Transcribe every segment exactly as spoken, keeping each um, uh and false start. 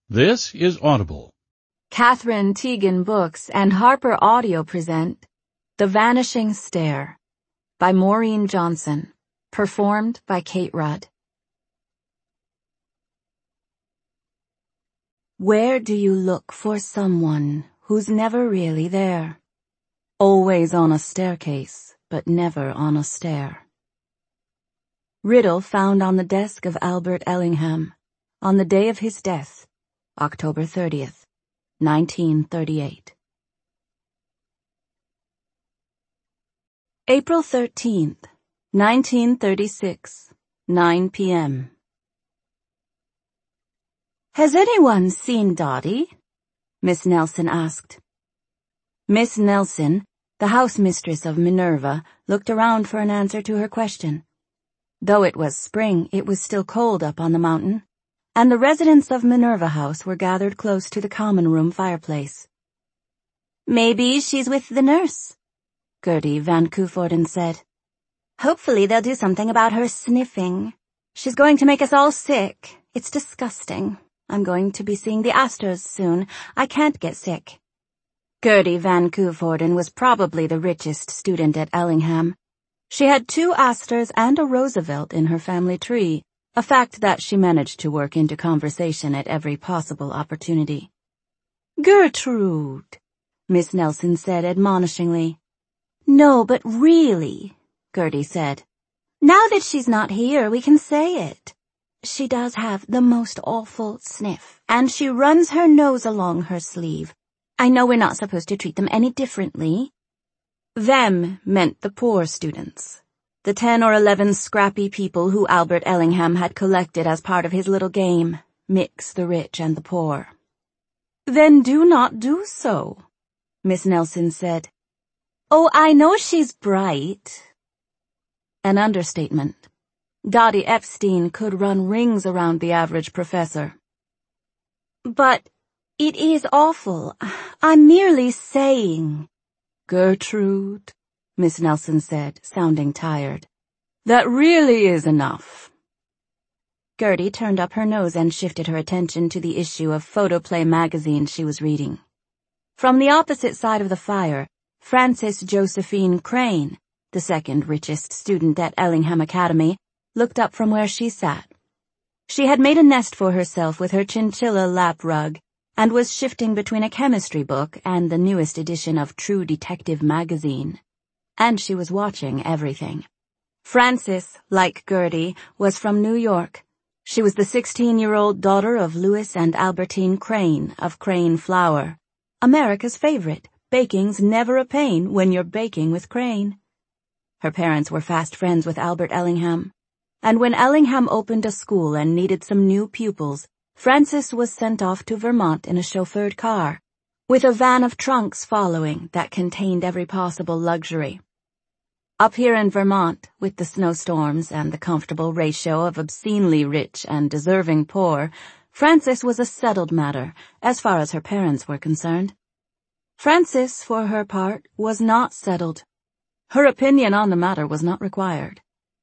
This is Audible. Catherine Teagan Books and Harper Audio present The Vanishing Stair by Maureen Johnson, performed by Kate Rudd. Where do you look for someone who's never really there? Always on a staircase, but never on a stair. Riddle found on the desk of Albert Ellingham on the day of his death, October thirtieth, nineteen thirty-eight. April thirteenth, nineteen thirty-six, nine p m Has anyone seen Dottie? Miss Nelson asked. Miss Nelson, the house mistress of Minerva, looked around for an answer to her question. Though it was spring, it was still cold up on the mountain, and the residents of Minerva House were gathered close to the common room fireplace. Maybe she's with the nurse, Gertie Van Coevorden said. Hopefully they'll do something about her sniffing. She's going to make us all sick. It's disgusting. I'm going to be seeing the Astors soon. I can't get sick. Gertie Van Coevorden was probably the richest student at Ellingham. She had two Astors and a Roosevelt in her family tree, a fact that she managed to work into conversation at every possible opportunity. Gertrude, Miss Nelson said admonishingly. No, but really, Gertie said. Now that she's not here, we can say it. She does have the most awful sniff, and she runs her nose along her sleeve. I know we're not supposed to treat them any differently. Them meant the poor students. The ten or eleven scrappy people who Albert Ellingham had collected as part of his little game, mix the rich and the poor. Then do not do so, Miss Nelson said. Oh, I know she's bright. An understatement. Dottie Epstein could run rings around the average professor. But it is awful. I'm merely saying. Gertrude, Miss Nelson said, sounding tired. That really is enough. Gertie turned up her nose and shifted her attention to the issue of Photoplay magazine she was reading. From the opposite side of the fire, Frances Josephine Crane, the second richest student at Ellingham Academy, looked up from where she sat. She had made a nest for herself with her chinchilla lap rug and was shifting between a chemistry book and the newest edition of True Detective magazine. And she was watching everything. Frances, like Gertie, was from New York. She was the sixteen-year-old daughter of Louis and Albertine Crane of Crane Flour, America's favorite. Baking's never a pain when you're baking with Crane. Her parents were fast friends with Albert Ellingham, and when Ellingham opened a school and needed some new pupils, Frances was sent off to Vermont in a chauffeured car, with a van of trunks following that contained every possible luxury. Up here in Vermont, with the snowstorms and the comfortable ratio of obscenely rich and deserving poor, Frances was a settled matter as far as her parents were concerned. Frances, for her part, was not settled. Her opinion on the matter was not required.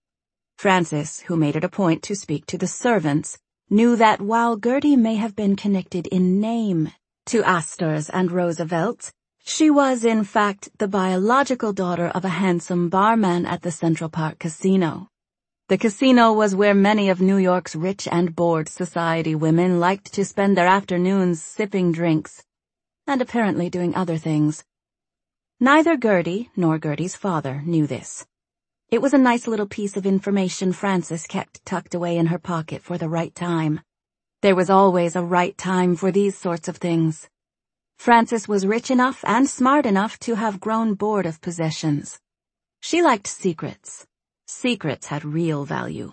Frances, who made it a point to speak to the servants, knew that while Gertie may have been connected in name to Astors and Roosevelts, she was in fact the biological daughter of a handsome barman at the Central Park Casino. The casino was where many of New York's rich and bored society women liked to spend their afternoons sipping drinks, and apparently doing other things. Neither Gertie nor Gertie's father knew this. It was a nice little piece of information Frances kept tucked away in her pocket for the right time. There was always a right time for these sorts of things. Frances was rich enough and smart enough to have grown bored of possessions. She liked secrets. Secrets had real value.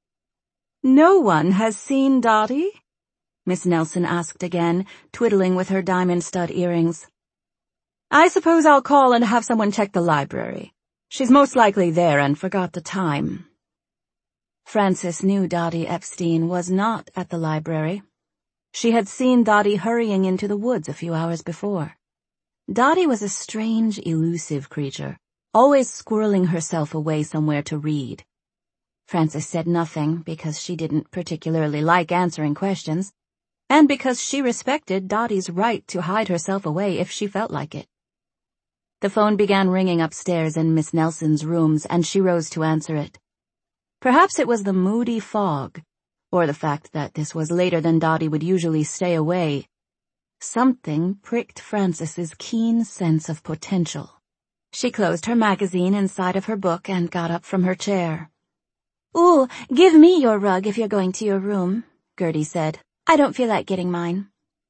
No one has seen Dottie? Miss Nelson asked again, twiddling with her diamond stud earrings. I suppose I'll call and have someone check the library. She's most likely there and forgot the time. Frances knew Dottie Epstein was not at the library. She had seen Dottie hurrying into the woods a few hours before. Dottie was a strange, elusive creature, always squirreling herself away somewhere to read. Frances said nothing because she didn't particularly like answering questions. and because she respected Dottie's right to hide herself away if she felt like it. The phone began ringing upstairs in Miss Nelson's rooms, and she rose to answer it. Perhaps it was the moody fog, or the fact that this was later than Dottie would usually stay away. Something pricked Frances's keen sense of potential. She closed her magazine inside of her book and got up from her chair. "Ooh, give me your rug if you're going to your room," Gertie said. "I don't feel like getting mine."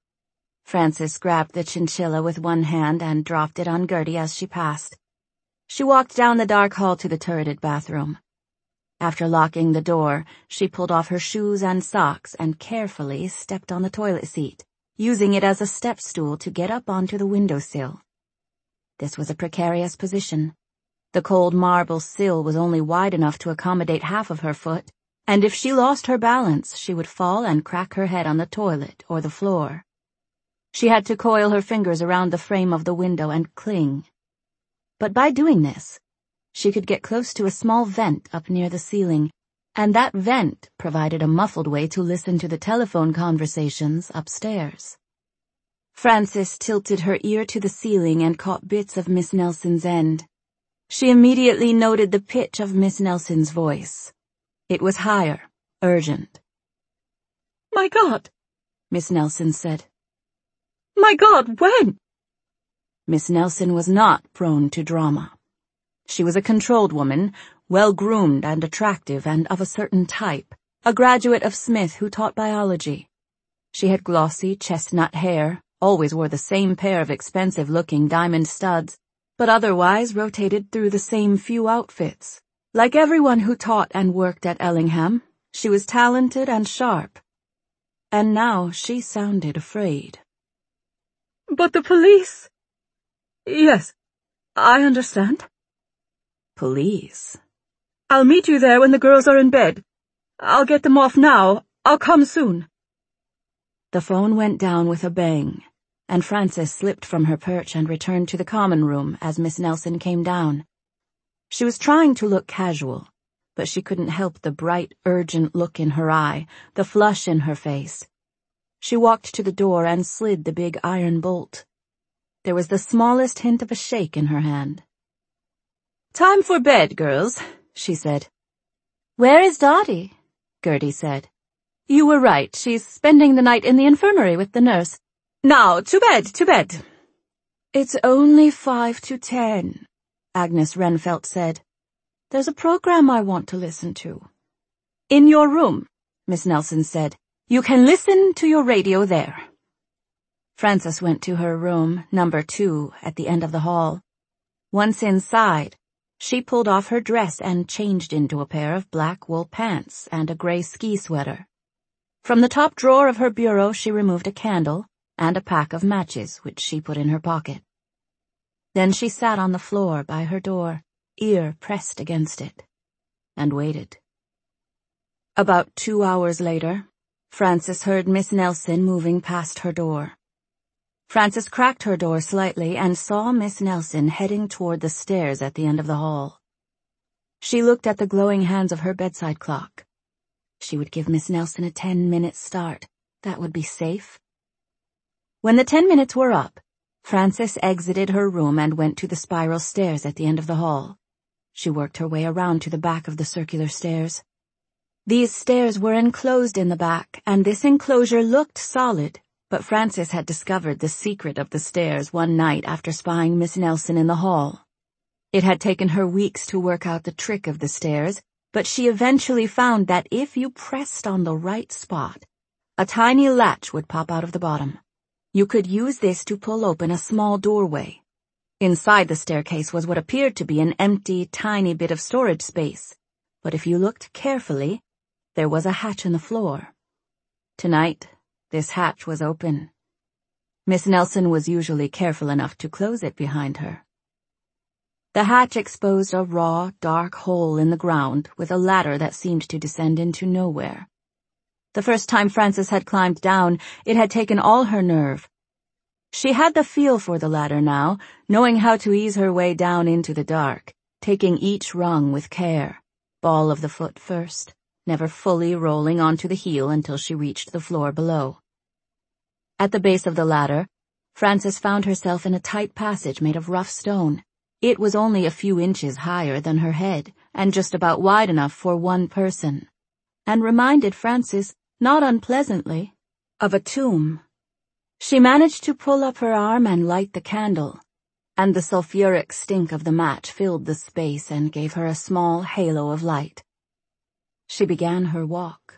Frances grabbed the chinchilla with one hand and dropped it on Gertie as she passed. She walked down the dark hall to the turreted bathroom. After locking the door, she pulled off her shoes and socks and carefully stepped on the toilet seat, using it as a step stool to get up onto the windowsill. This was a precarious position. The cold marble sill was only wide enough to accommodate half of her foot, and if she lost her balance, she would fall and crack her head on the toilet or the floor. She had to coil her fingers around the frame of the window and cling. But by doing this, she could get close to a small vent up near the ceiling, and that vent provided a muffled way to listen to the telephone conversations upstairs. Frances tilted her ear to the ceiling and caught bits of Miss Nelson's end. She immediately noted the pitch of Miss Nelson's voice. It was higher, urgent. "My God," Miss Nelson said. "My God, when?" Miss Nelson was not prone to drama. She was a controlled woman, well-groomed and attractive and of a certain type, a graduate of Smith who taught biology. She had glossy chestnut hair, always wore the same pair of expensive-looking diamond studs, but otherwise rotated through the same few outfits. Like everyone who taught and worked at Ellingham, she was talented and sharp. And now she sounded afraid. "But the police—" "Yes, I understand." "Police?" "I'll meet you there when the girls are in bed. I'll get them off now. I'll come soon." The phone went down with a bang, and Frances slipped from her perch and returned to the common room as Miss Nelson came down. She was trying to look casual, but she couldn't help the bright, urgent look in her eye, the flush in her face. She walked to the door and slid the big iron bolt. There was the smallest hint of a shake in her hand. "Time for bed, girls," she said. "Where is Dottie?" Gertie said. "You were right. She's spending the night in the infirmary with the nurse. Now, to bed, to bed." "It's only five to ten," Agnes Renfelt said. "There's a program I want to listen to." "In your room," Miss Nelson said. "You can listen to your radio there." Frances went to her room, number two, at the end of the hall. Once inside, she pulled off her dress and changed into a pair of black wool pants and a gray ski sweater. From the top drawer of her bureau she removed a candle and a pack of matches, which she put in her pocket. Then she sat on the floor by her door, ear pressed against it, and waited. About two hours later, Frances heard Miss Nelson moving past her door. Frances cracked her door slightly and saw Miss Nelson heading toward the stairs at the end of the hall. She looked at the glowing hands of her bedside clock. She would give Miss Nelson a ten-minute start. That would be safe. When the ten minutes were up, Frances exited her room and went to the spiral stairs at the end of the hall. She worked her way around to the back of the circular stairs. These stairs were enclosed in the back, and this enclosure looked solid, but Frances had discovered the secret of the stairs one night after spying Miss Nelson in the hall. It had taken her weeks to work out the trick of the stairs, but she eventually found that if you pressed on the right spot, a tiny latch would pop out of the bottom. You could use this to pull open a small doorway. Inside the staircase was what appeared to be an empty, tiny bit of storage space, but if you looked carefully, there was a hatch in the floor. Tonight, this hatch was open. Miss Nelson was usually careful enough to close it behind her. The hatch exposed a raw, dark hole in the ground with a ladder that seemed to descend into nowhere. The first time Frances had climbed down, it had taken all her nerve. She had the feel for the ladder now, knowing how to ease her way down into the dark, taking each rung with care, ball of the foot first, never fully rolling onto the heel until she reached the floor below. At the base of the ladder, Frances found herself in a tight passage made of rough stone. It was only a few inches higher than her head, and just about wide enough for one person, and reminded Frances, not unpleasantly, of a tomb. She managed to pull up her arm and light the candle, and the sulfuric stink of the match filled the space and gave her a small halo of light. She began her walk.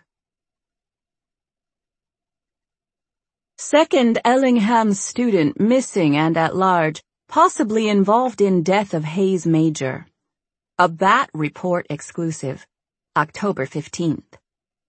Second Ellingham student missing and at large, possibly involved in death of Hayes Major. A Bat Report exclusive, October fifteenth.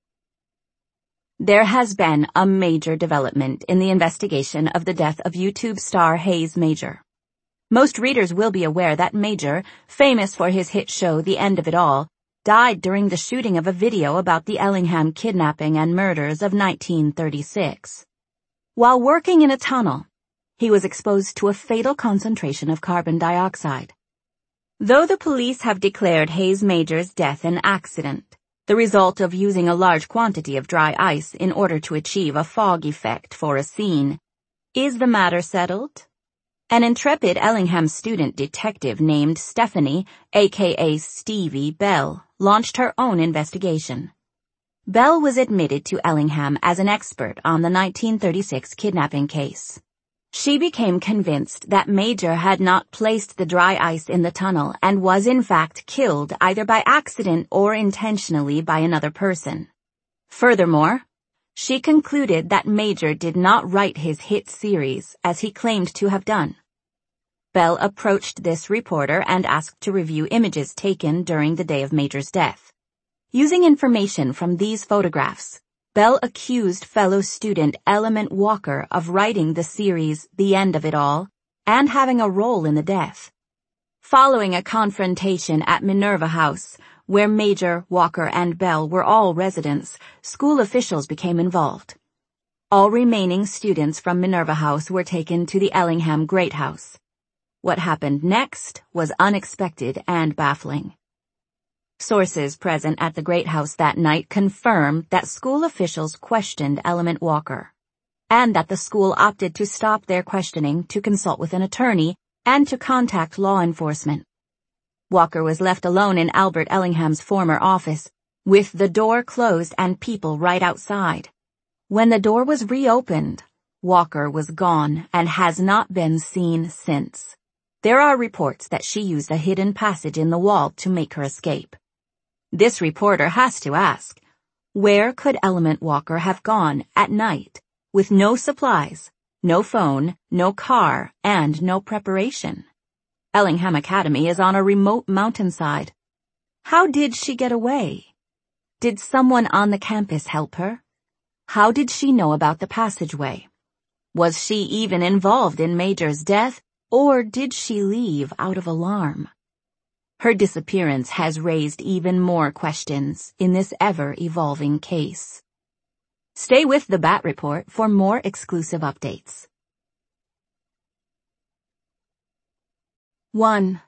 There has been a major development in the investigation of the death of YouTube star Hayes Major. Most readers will be aware that Major, famous for his hit show The End of It All, died during the shooting of a video about the Ellingham kidnapping and murders of nineteen thirty-six. While working in a tunnel, he was exposed to a fatal concentration of carbon dioxide. Though the police have declared Hayes Major's death an accident, the result of using a large quantity of dry ice in order to achieve a fog effect for a scene, is the matter settled? An intrepid Ellingham student detective named Stephanie, aka Stevie Bell, launched her own investigation. Bell was admitted to Ellingham as an expert on the nineteen thirty-six kidnapping case. She became convinced that Major had not placed the dry ice in the tunnel and was in fact killed either by accident or intentionally by another person. Furthermore, she concluded that Major did not write his hit series as he claimed to have done. Bell approached this reporter and asked to review images taken during the day of Major's death. Using information from these photographs, Bell accused fellow student Element Walker of writing the series The End of It All and having a role in the death. Following a confrontation at Minerva House, where Major, Walker, and Bell were all residents, school officials became involved. All remaining students from Minerva House were taken to the Ellingham Great House. What happened next was unexpected and baffling. Sources present at the Great House that night confirmed that school officials questioned Element Walker, and that the school opted to stop their questioning to consult with an attorney and to contact law enforcement. Walker was left alone in Albert Ellingham's former office, with the door closed and people right outside. When the door was reopened, Walker was gone and has not been seen since. There are reports that she used a hidden passage in the wall to make her escape. This reporter has to ask, where could Element Walker have gone at night, with no supplies, no phone, no car, and no preparation? Ellingham Academy is on a remote mountainside. How did she get away? Did someone on the campus help her? How did she know about the passageway? Was she even involved in Major's death, or did she leave out of alarm? Her disappearance has raised even more questions in this ever-evolving case. Stay with the Bat Report for more exclusive updates. one.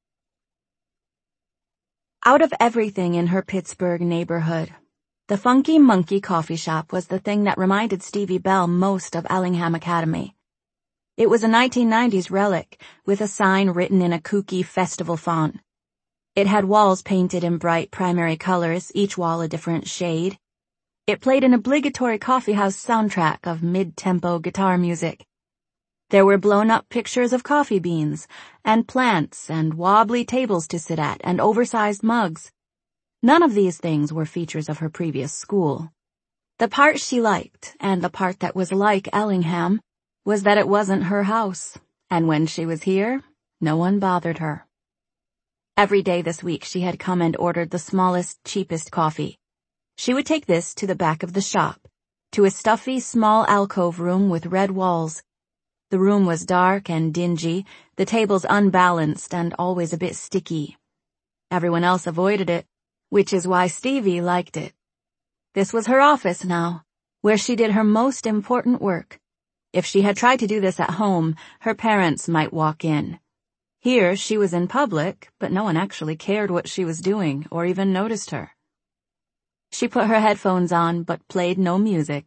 Out of everything in her Pittsburgh neighborhood, the Funky Monkey coffee shop was the thing that reminded Stevie Bell most of Ellingham Academy. It was a nineteen nineties relic with a sign written in a kooky festival font. It had walls painted in bright primary colors, each wall a different shade. It played an obligatory coffeehouse soundtrack of mid-tempo guitar music. There were blown-up pictures of coffee beans, and plants, and wobbly tables to sit at, and oversized mugs. None of these things were features of her previous school. The part she liked, and the part that was like Ellingham, was that it wasn't her house, and when she was here, no one bothered her. Every day this week she had come and ordered the smallest, cheapest coffee. She would take this to the back of the shop, to a stuffy, small alcove room with red walls. The room was dark and dingy, the tables unbalanced and always a bit sticky. Everyone else avoided it, which is why Stevie liked it. This was her office now, where she did her most important work. If she had tried to do this at home, her parents might walk in. Here she was in public, but no one actually cared what she was doing or even noticed her. She put her headphones on but played no music.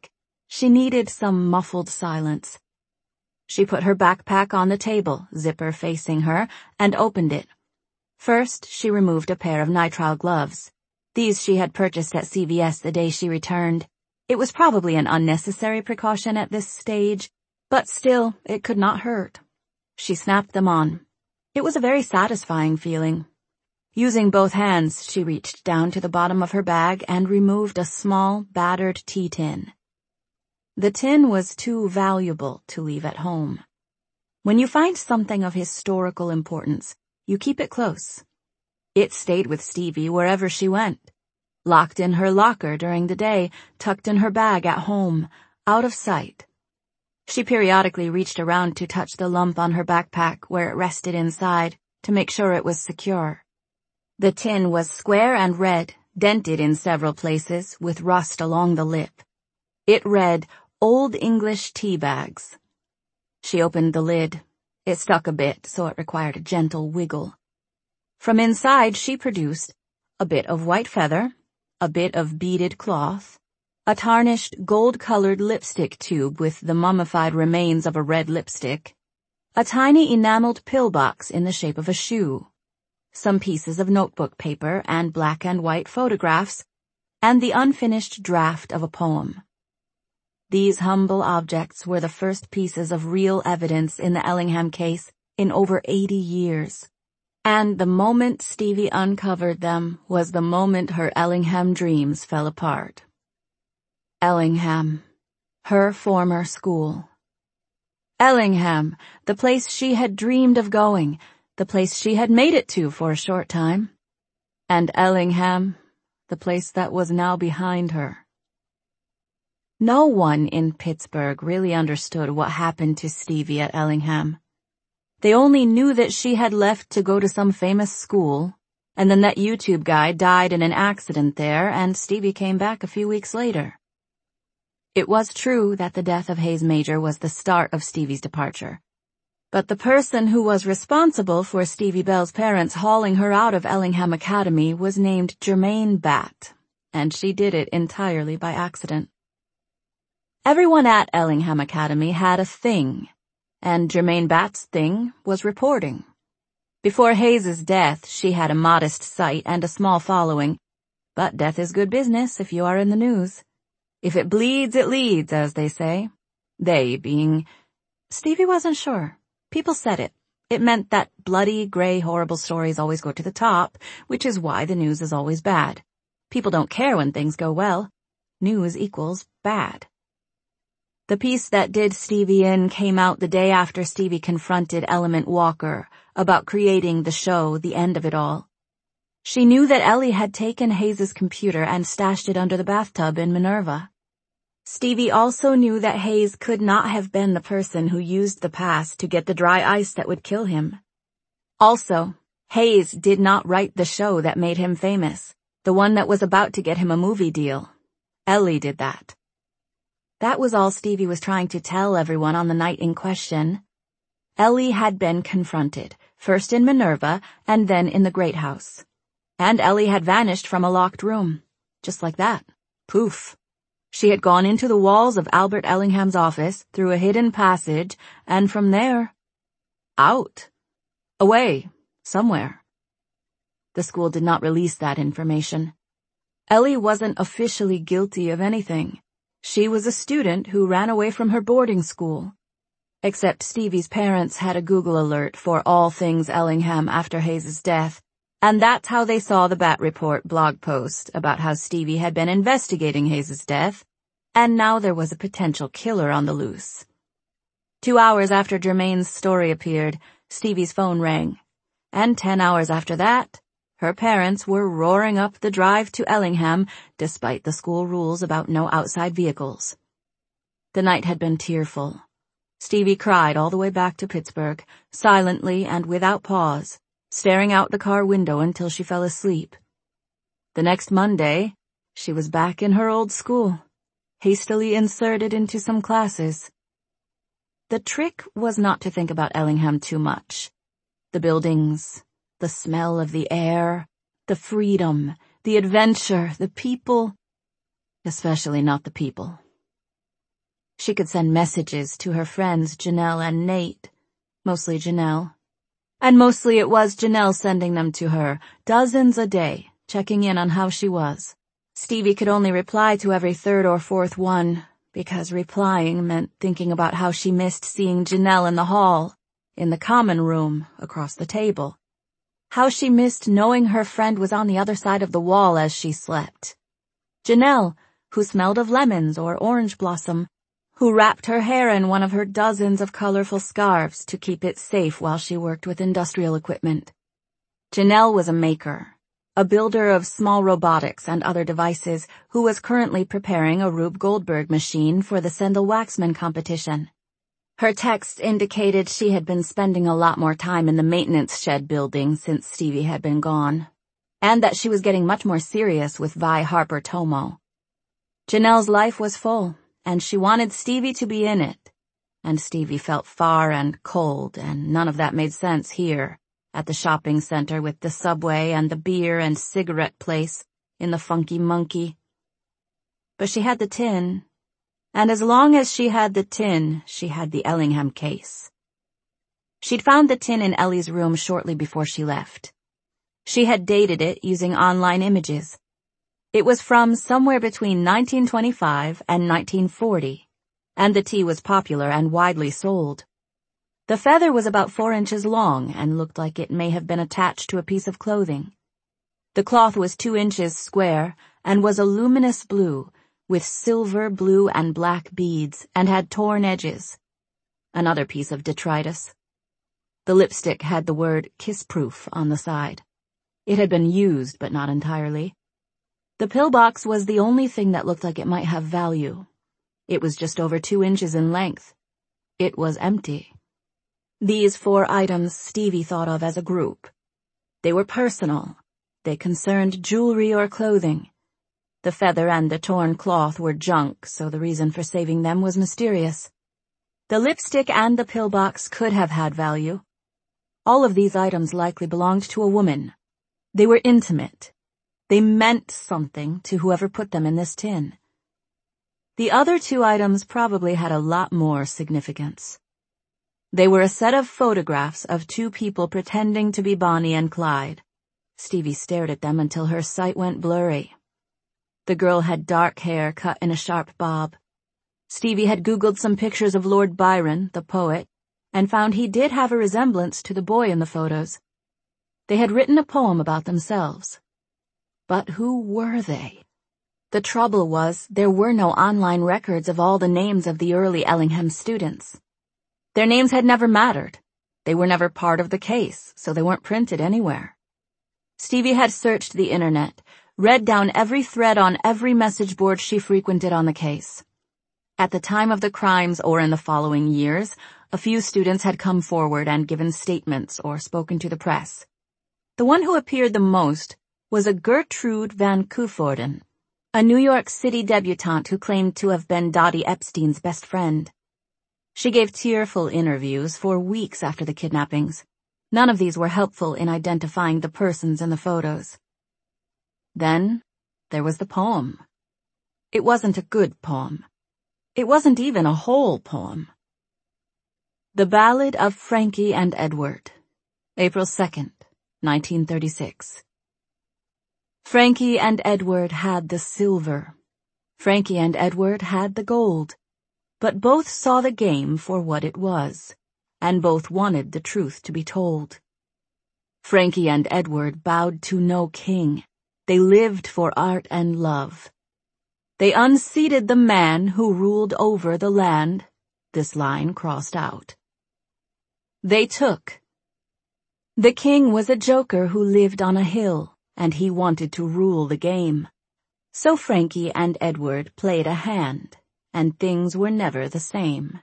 She needed some muffled silence. She put her backpack on the table, zipper facing her, and opened it. First, she removed a pair of nitrile gloves. These she had purchased at C V S the day she returned. It was probably an unnecessary precaution at this stage, but still, it could not hurt. She snapped them on. It was a very satisfying feeling. Using both hands, she reached down to the bottom of her bag and removed a small, battered tea tin. The tin was too valuable to leave at home. When you find something of historical importance, you keep it close. It stayed with Stevie wherever she went. Locked in her locker during the day, tucked in her bag at home, out of sight. She periodically reached around to touch the lump on her backpack where it rested inside to make sure it was secure. The tin was square and red, dented in several places, with rust along the lip. It read, Old English Tea Bags. She opened the lid. It stuck a bit, so it required a gentle wiggle. From inside she produced a bit of white feather, a bit of beaded cloth, a tarnished gold-colored lipstick tube with the mummified remains of a red lipstick, a tiny enameled pillbox in the shape of a shoe, some pieces of notebook paper and black and white photographs, and the unfinished draft of a poem. These humble objects were the first pieces of real evidence in the Ellingham case in over eighty years. And the moment Stevie uncovered them was the moment her Ellingham dreams fell apart. Ellingham, her former school. Ellingham, the place she had dreamed of going, the place she had made it to for a short time. And Ellingham, the place that was now behind her. No one in Pittsburgh really understood what happened to Stevie at Ellingham. They only knew that she had left to go to some famous school, and then that YouTube guy died in an accident there, and Stevie came back a few weeks later. It was true that the death of Hayes Major was the start of Stevie's departure. But the person who was responsible for Stevie Bell's parents hauling her out of Ellingham Academy was named Germaine Batt, and she did it entirely by accident. Everyone at Ellingham Academy had a thing, and Germaine Batt's thing was reporting. Before Hayes's death, she had a modest site and a small following, but death is good business if you are in the news. If it bleeds, it leads, as they say. They being... Stevie wasn't sure. People said it. It meant that bloody, gray, horrible stories always go to the top, which is why the news is always bad. People don't care when things go well. News equals bad. The piece that did Stevie in came out the day after Stevie confronted Element Walker about creating the show, The End of It All. She knew that Ellie had taken Hayes's computer and stashed it under the bathtub in Minerva. Stevie also knew that Hayes could not have been the person who used the past to get the dry ice that would kill him. Also, Hayes did not write the show that made him famous, the one that was about to get him a movie deal. Ellie did that. That was all Stevie was trying to tell everyone on the night in question. Ellie had been confronted, first in Minerva and then in the Great House. And Ellie had vanished from a locked room. Just like that. Poof. She had gone into the walls of Albert Ellingham's office through a hidden passage, and from there, out. Away. Somewhere. The school did not release that information. Ellie wasn't officially guilty of anything. She was a student who ran away from her boarding school. Except Stevie's parents had a Google alert for all things Ellingham after Hayes's death, and that's how they saw the Bat Report blog post about how Stevie had been investigating Hayes's death, and now there was a potential killer on the loose. Two hours after Germaine's story appeared, Stevie's phone rang, and ten hours after that, her parents were roaring up the drive to Ellingham despite the school rules about no outside vehicles. The night had been tearful. Stevie cried all the way back to Pittsburgh, silently and without pause, staring out the car window until she fell asleep. The next Monday, she was back in her old school, hastily inserted into some classes. The trick was not to think about Ellingham too much. The buildings, the smell of the air, the freedom, the adventure, the people, especially not the people. She could send messages to her friends Janelle and Nate, mostly Janelle. And mostly it was Janelle sending them to her, dozens a day, checking in on how she was. Stevie could only reply to every third or fourth one, because replying meant thinking about how she missed seeing Janelle in the hall, in the common room, across the table. How she missed knowing her friend was on the other side of the wall as she slept. Janelle, who smelled of lemons or orange blossom, who wrapped her hair in one of her dozens of colorful scarves to keep it safe while she worked with industrial equipment. Janelle was a maker, a builder of small robotics and other devices who was currently preparing a Rube Goldberg machine for the Sendel Waxman competition. Her text indicated she had been spending a lot more time in the maintenance shed building since Stevie had been gone, and that she was getting much more serious with Vi Harper Tomo. Janelle's life was full, and she wanted Stevie to be in it, and Stevie felt far and cold, and none of that made sense here, at the shopping center with the subway and the beer and cigarette place in the Funky Monkey. But she had the tin, and as long as she had the tin, she had the Ellingham case. She'd found the tin in Ellie's room shortly before she left. She had dated it using online images. It was from somewhere between nineteen twenty-five and nineteen forty, and the tea was popular and widely sold. The feather was about four inches long and looked like it may have been attached to a piece of clothing. The cloth was two inches square and was a luminous blue, with silver, blue, and black beads, and had torn edges. Another piece of detritus. The lipstick had the word kiss-proof on the side. It had been used, but not entirely. The pillbox was the only thing that looked like it might have value. It was just over two inches in length. It was empty. These four items Stevie thought of as a group. They were personal. They concerned jewelry or clothing. The feather and the torn cloth were junk, so the reason for saving them was mysterious. The lipstick and the pillbox could have had value. All of these items likely belonged to a woman. They were intimate. They meant something to whoever put them in this tin. The other two items probably had a lot more significance. They were a set of photographs of two people pretending to be Bonnie and Clyde. Stevie stared at them until her sight went blurry. The girl had dark hair cut in a sharp bob. Stevie had Googled some pictures of Lord Byron, the poet, and found he did have a resemblance to the boy in the photos. They had written a poem about themselves. But who were they? The trouble was, there were no online records of all the names of the early Ellingham students. Their names had never mattered. They were never part of the case, so they weren't printed anywhere. Stevie had searched the internet, read down every thread on every message board she frequented on the case. At the time of the crimes or in the following years, a few students had come forward and given statements or spoken to the press. The one who appeared the most was a Gertrude Van Coevorden, a New York City debutante who claimed to have been Dottie Epstein's best friend. She gave tearful interviews for weeks after the kidnappings. None of these were helpful in identifying the persons in the photos. Then, there was the poem. It wasn't a good poem. It wasn't even a whole poem. The Ballad of Frankie and Edward, April second, nineteen thirty-six. Frankie and Edward had the silver. Frankie and Edward had the gold. But both saw the game for what it was, and both wanted the truth to be told. Frankie and Edward bowed to no king. They lived for art and love. They unseated the man who ruled over the land. This line crossed out. They took. The king was a joker who lived on a hill, and he wanted to rule the game. So Frankie and Edward played a hand, and things were never the same.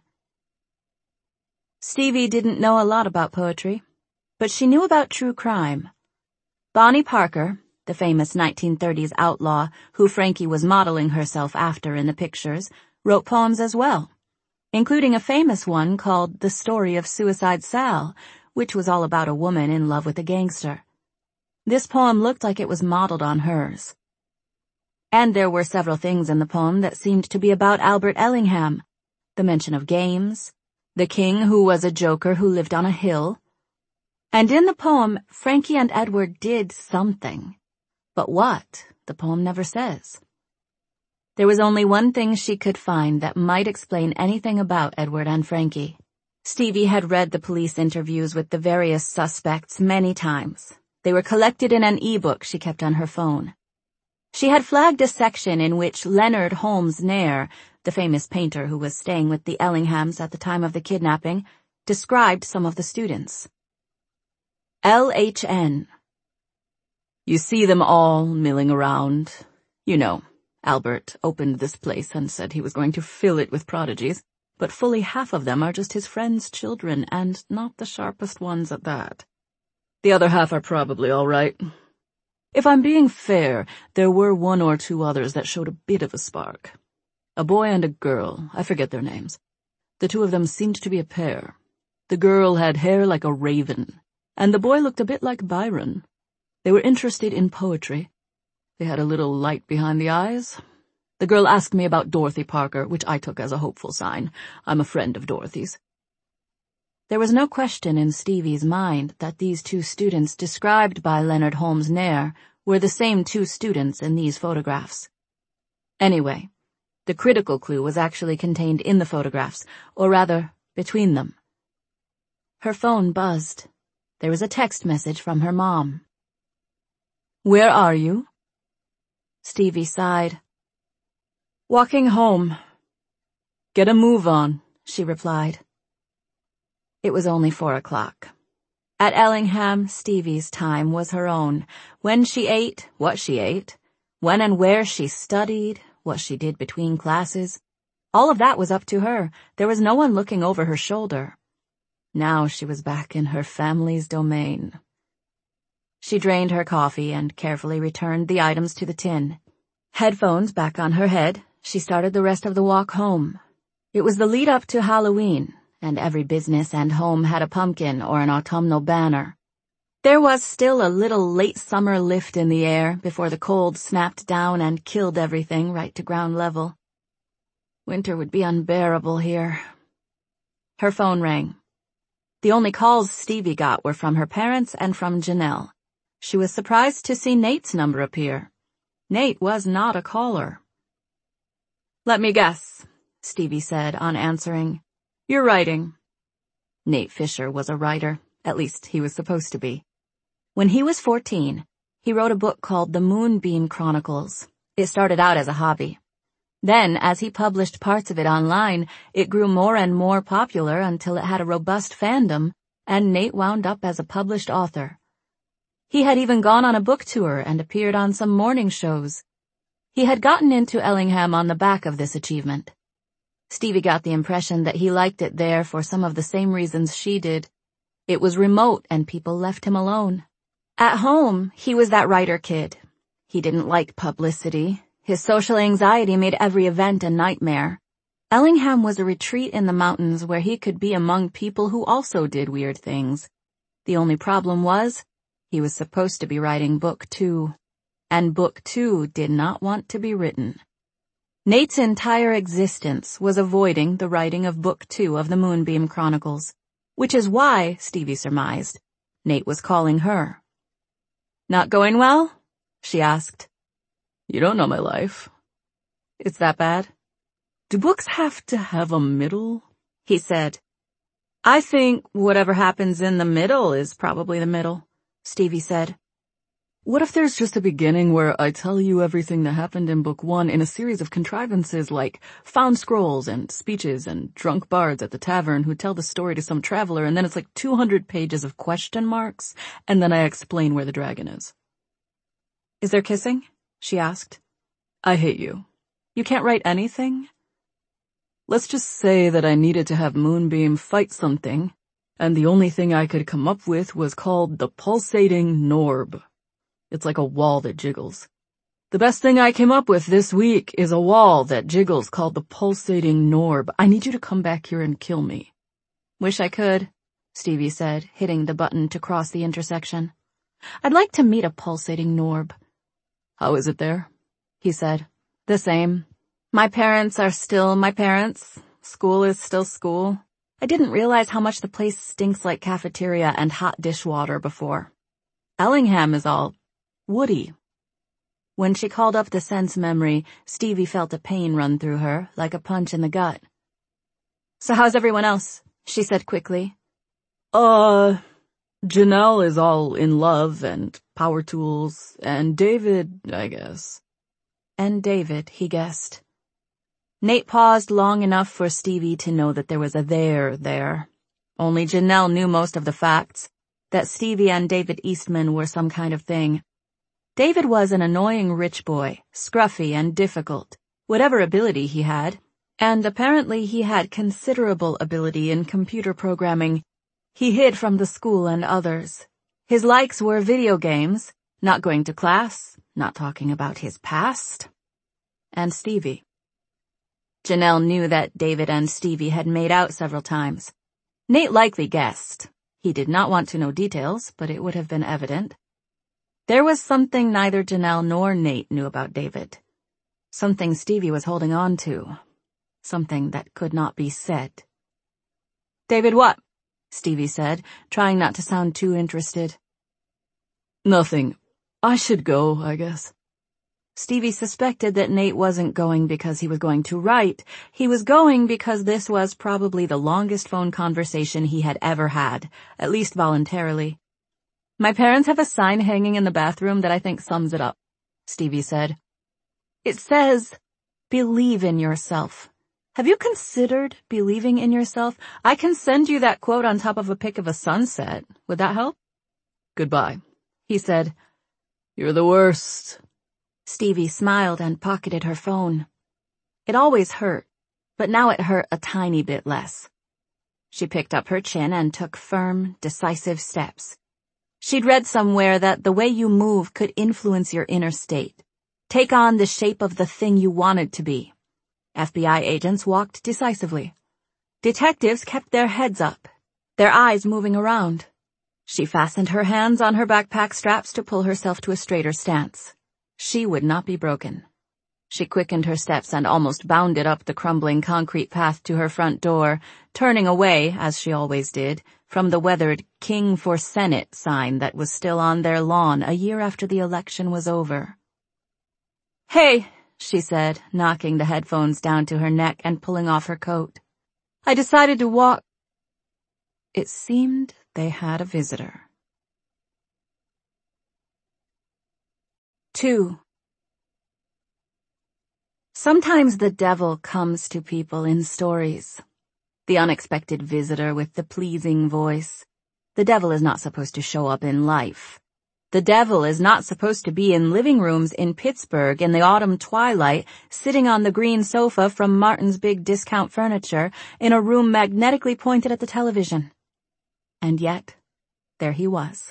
Stevie didn't know a lot about poetry, but she knew about true crime. Bonnie Parker, the famous nineteen thirties outlaw who Frankie was modeling herself after in the pictures, wrote poems as well, including a famous one called The Story of Suicide Sal, which was all about a woman in love with a gangster. This poem looked like it was modeled on hers. And there were several things in the poem that seemed to be about Albert Ellingham, the mention of games, the king who was a joker who lived on a hill. And in the poem, Frankie and Edward did something. But what, the poem never says. There was only one thing she could find that might explain anything about Edward and Frankie. Stevie had read the police interviews with the various suspects many times. They were collected in an e-book she kept on her phone. She had flagged a section in which Leonard Holmes Nair, the famous painter who was staying with the Ellinghams at the time of the kidnapping, described some of the students. L H N. You see them all milling around. You know, Albert opened this place and said he was going to fill it with prodigies, but fully half of them are just his friends' children, and not the sharpest ones at that. The other half are probably all right. If I'm being fair, there were one or two others that showed a bit of a spark. A boy and a girl, I forget their names. The two of them seemed to be a pair. The girl had hair like a raven, and the boy looked a bit like Byron. They were interested in poetry. They had a little light behind the eyes. The girl asked me about Dorothy Parker, which I took as a hopeful sign. I'm a friend of Dorothy's. There was no question in Stevie's mind that these two students described by Leonard Holmes Nair were the same two students in these photographs. Anyway, the critical clue was actually contained in the photographs, or rather, between them. Her phone buzzed. There was a text message from her mom. "Where are you?" Stevie sighed. "Walking home." "Get a move on," she replied. It was only four o'clock. At Ellingham, Stevie's time was her own. When she ate, what she ate, when and where she studied, what she did between classes. All of that was up to her. There was no one looking over her shoulder. Now she was back in her family's domain. She drained her coffee and carefully returned the items to the tin. Headphones back on her head, she started the rest of the walk home. It was the lead up to Halloween, and every business and home had a pumpkin or an autumnal banner. There was still a little late summer lift in the air before the cold snapped down and killed everything right to ground level. Winter would be unbearable here. Her phone rang. The only calls Stevie got were from her parents and from Janelle. She was surprised to see Nate's number appear. Nate was not a caller. "Let me guess," Stevie said on answering. "You're writing." Nate Fisher was a writer. At least he was supposed to be. When he was fourteen, he wrote a book called The Moonbeam Chronicles. It started out as a hobby. Then, as he published parts of it online, it grew more and more popular until it had a robust fandom, and Nate wound up as a published author. He had even gone on a book tour and appeared on some morning shows. He had gotten into Ellingham on the back of this achievement. Stevie got the impression that he liked it there for some of the same reasons she did. It was remote and people left him alone. At home, he was that writer kid. He didn't like publicity. His social anxiety made every event a nightmare. Ellingham was a retreat in the mountains where he could be among people who also did weird things. The only problem was, he was supposed to be writing book two. And book two did not want to be written. Nate's entire existence was avoiding the writing of book two of the Moonbeam Chronicles, which is why, Stevie surmised, Nate was calling her. "Not going well?" she asked. "You don't know my life." "It's that bad?" "Do books have to have a middle?" he said. "I think whatever happens in the middle is probably the middle," Stevie said. "What if there's just a beginning where I tell you everything that happened in book one in a series of contrivances like found scrolls and speeches and drunk bards at the tavern who tell the story to some traveler, and then it's like two hundred pages of question marks, and then I explain where the dragon is." "Is there kissing?" she asked. "I hate you. You can't write anything?" "Let's just say that I needed to have Moonbeam fight something, and the only thing I could come up with was called the Pulsating Norb. It's like a wall that jiggles. The best thing I came up with this week is a wall that jiggles called the Pulsating Norb. I need you to come back here and kill me." "Wish I could," Stevie said, hitting the button to cross the intersection. "I'd like to meet a pulsating Norb." "How is it there?" he said. "The same. My parents are still my parents. School is still school. I didn't realize how much the place stinks like cafeteria and hot dishwater before. Ellingham is all woody. When she called up the sense memory, Stevie felt a pain run through her, like a punch in the gut. "So how's everyone else?" she said quickly. Uh, Janelle is all in love and power tools, and David, I guess. And David, he guessed. Nate paused long enough for Stevie to know that there was a there there. Only Janelle knew most of the facts, that Stevie and David Eastman were some kind of thing. David was an annoying rich boy, scruffy and difficult, whatever ability he had, and apparently he had considerable ability in computer programming. He hid from the school and others. His likes were video games, not going to class, not talking about his past, and Stevie. Janelle knew that David and Stevie had made out several times. Nate likely guessed. He did not want to know details, but it would have been evident. There was something neither Janelle nor Nate knew about David. Something Stevie was holding on to. Something that could not be said. "David what?" Stevie said, trying not to sound too interested. "Nothing. I should go, I guess." Stevie suspected that Nate wasn't going because he was going to write. He was going because this was probably the longest phone conversation he had ever had, at least voluntarily. "My parents have a sign hanging in the bathroom that I think sums it up," Stevie said. "It says, 'Believe in yourself.' Have you considered believing in yourself? I can send you that quote on top of a pic of a sunset. Would that help?" "Goodbye," he said. "You're the worst." Stevie smiled and pocketed her phone. It always hurt, but now it hurt a tiny bit less. She picked up her chin and took firm, decisive steps. She'd read somewhere that the way you move could influence your inner state, take on the shape of the thing you wanted to be. F B I agents walked decisively. Detectives kept their heads up, their eyes moving around. She fastened her hands on her backpack straps to pull herself to a straighter stance. She would not be broken. She quickened her steps and almost bounded up the crumbling concrete path to her front door, turning away, as she always did, from the weathered King for Senate sign that was still on their lawn a year after the election was over. "Hey," she said, knocking the headphones down to her neck and pulling off her coat. "I decided to walk." It seemed they had a visitor. Two. Sometimes the devil comes to people in stories. The unexpected visitor with the pleasing voice. The devil is not supposed to show up in life. The devil is not supposed to be in living rooms in Pittsburgh in the autumn twilight, sitting on the green sofa from Martin's Big Discount Furniture in a room magnetically pointed at the television. And yet, there he was.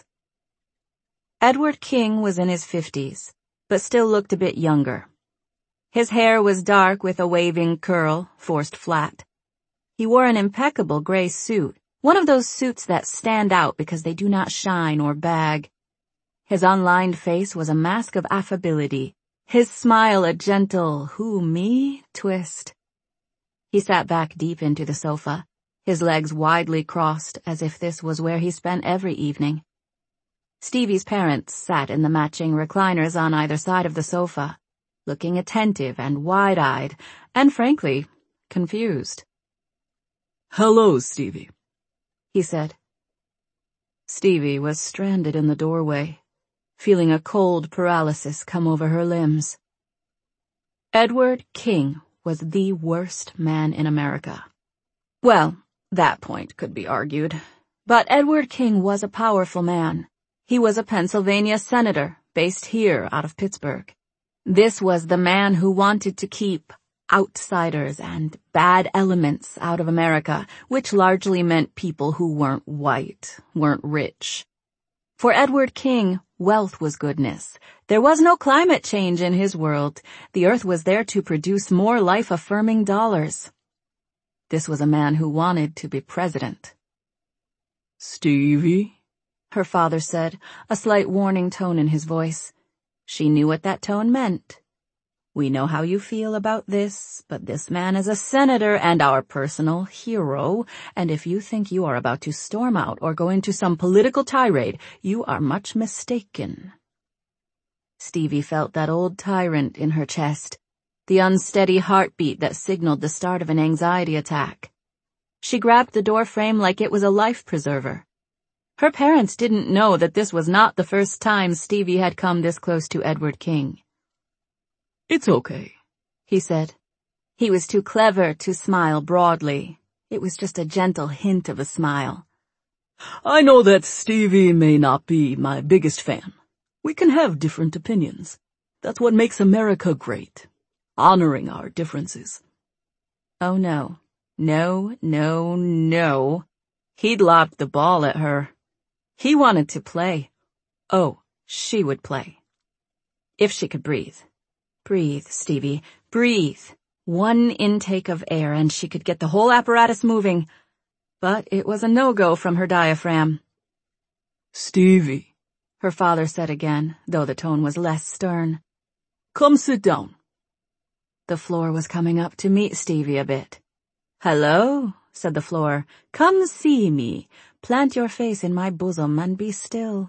Edward King was in his fifties, but still looked a bit younger. His hair was dark with a waving curl, forced flat. He wore an impeccable gray suit, one of those suits that stand out because they do not shine or bag. His unlined face was a mask of affability, his smile a gentle, who me, twist. He sat back deep into the sofa, his legs widely crossed as if this was where he spent every evening. Stevie's parents sat in the matching recliners on either side of the sofa, looking attentive and wide-eyed, and frankly, confused. "Hello, Stevie," he said. Stevie was stranded in the doorway, feeling a cold paralysis come over her limbs. Edward King was the worst man in America. Well, that point could be argued. But Edward King was a powerful man. He was a Pennsylvania senator, based here out of Pittsburgh. This was the man who wanted to keep outsiders and bad elements out of America, which largely meant people who weren't white, weren't rich. For Edward King, wealth was goodness. There was no climate change in his world. The earth was there to produce more life-affirming dollars. This was a man who wanted to be president. "Stevie?" her father said, a slight warning tone in his voice. She knew what that tone meant. We know how you feel about this, but this man is a senator and our personal hero, and if you think you are about to storm out or go into some political tirade, you are much mistaken." Stevie felt that old tyrant in her chest, the unsteady heartbeat that signaled the start of an anxiety attack. She grabbed the door frame like it was a life preserver. Her parents didn't know that this was not the first time Stevie had come this close to Edward King. "It's okay," he said. He was too clever to smile broadly. It was just a gentle hint of a smile. "I know that Stevie may not be my biggest fan. We can have different opinions. That's what makes America great. Honoring our differences." Oh no. No, no, no. He'd lobbed the ball at her. He wanted to play. Oh, she would play. If she could breathe. Breathe, Stevie, breathe. One intake of air and she could get the whole apparatus moving. But it was a no-go from her diaphragm. "Stevie," her father said again, though the tone was less stern. "Come sit down." The floor was coming up to meet Stevie a bit. "Hello," said the floor. "Come see me. Plant your face in my bosom and be still."